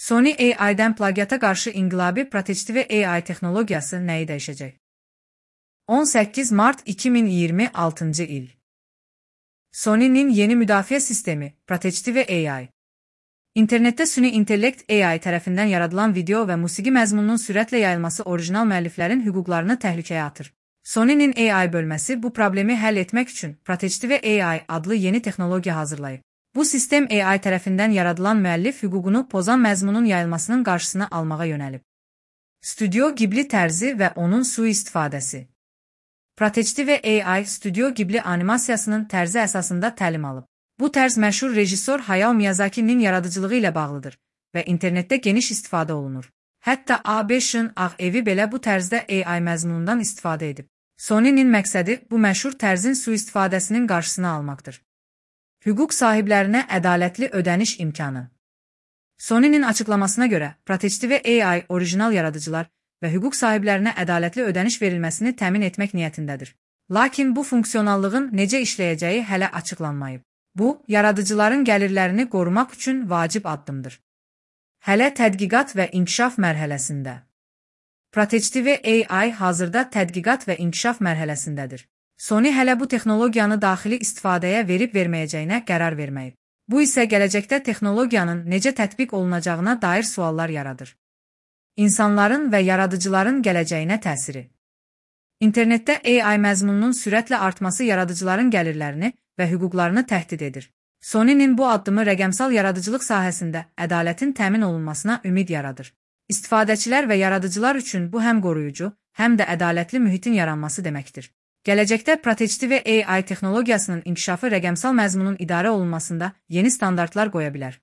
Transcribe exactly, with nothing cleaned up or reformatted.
Sony A I-dən plagiata qarşı inqilabi prototipi A I texnologiyası nəyi dəyişəcək? on səkkiz mart iki min iyirmi altıncı il. Sony'nin yeni müdafiə sistemi, prototipi A I. İnternetdə süni intellekt A I tərəfindən yaradılan video və musiqi məzmununun sürətlə yayılması orijinal müəlliflərin hüquqlarını təhlükəyə atır. Sony'nin A I bölməsi bu problemi həll etmək üçün prototipi A I adlı yeni texnologiya hazırlayıb. Bu sistem A I tərəfindən yaradılan müəllif hüququnu pozan məzmunun yayılmasının qarşısını almağa yönəlib. Studio Ghibli tərzi və onun sui-istifadəsi. Prototipi A I Studio Ghibli animasiyasının tərzi əsasında təlim alıb. Bu tərz məşhur rejissor Hayao Miyazaki'nin yaradıcılığı ilə bağlıdır və internetdə geniş istifadə olunur. Hətta A beşin Ağ Evi belə bu tərzdə A I məzmunundan istifadə edib. Sony'nin məqsədi bu məşhur tərzin sui-istifadəsinin qarşısını almaqdır. Hüquq sahiblərinə ədalətli ödəniş imkanı. Sony'nin açıqlamasına görə, prototipi A I orijinal yaradıcılar və hüquq sahiblərinə ədalətli ödəniş verilməsini təmin etmək niyyətindədir. Lakin bu funksionallığın necə işləyəcəyi hələ açıqlanmayıb. Bu, yaradıcıların gəlirlərini qorumaq üçün vacib addımdır. Hələ tədqiqat və inkişaf mərhələsində. Prototipi A I hazırda tədqiqat və inkişaf mərhələsindədir. Sony hələ bu texnologiyanı daxili istifadəyə verib-verməyəcəyinə qərar verməyib. Bu isə gələcəkdə texnologiyanın necə tətbiq olunacağına dair suallar yaradır. İnsanların və yaradıcıların gələcəyinə təsiri. İnternetdə A I məzmununun sürətlə artması yaradıcıların gəlirlərini və hüquqlarını təhdid edir. Sony'nin bu addımı rəqəmsal yaradıcılıq sahəsində ədalətin təmin olunmasına ümid yaradır. İstifadəçilər və yaradıcılar üçün bu həm qoruyucu, həm də ədalətli mühitin yaranması deməkdir. Gələcəkdə prototipi A I texnologiyasının inkişafı rəqəmsal məzmunun idarə olunmasında yeni standartlar qoya bilər.